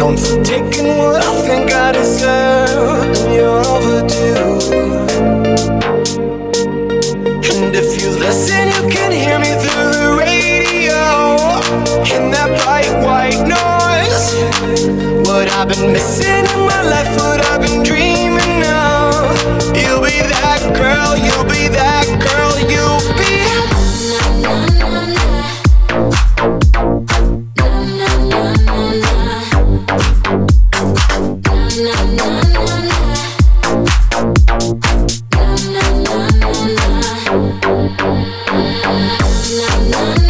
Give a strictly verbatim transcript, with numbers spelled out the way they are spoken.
known for taking what I think I deserve, and you're overdue. And if you listen, you can hear me through the radio, in that bright white noise. What I've been missing in my life, what I've been dreaming of. You'll be that girl, you'll be that girl, you'll be. Na, na,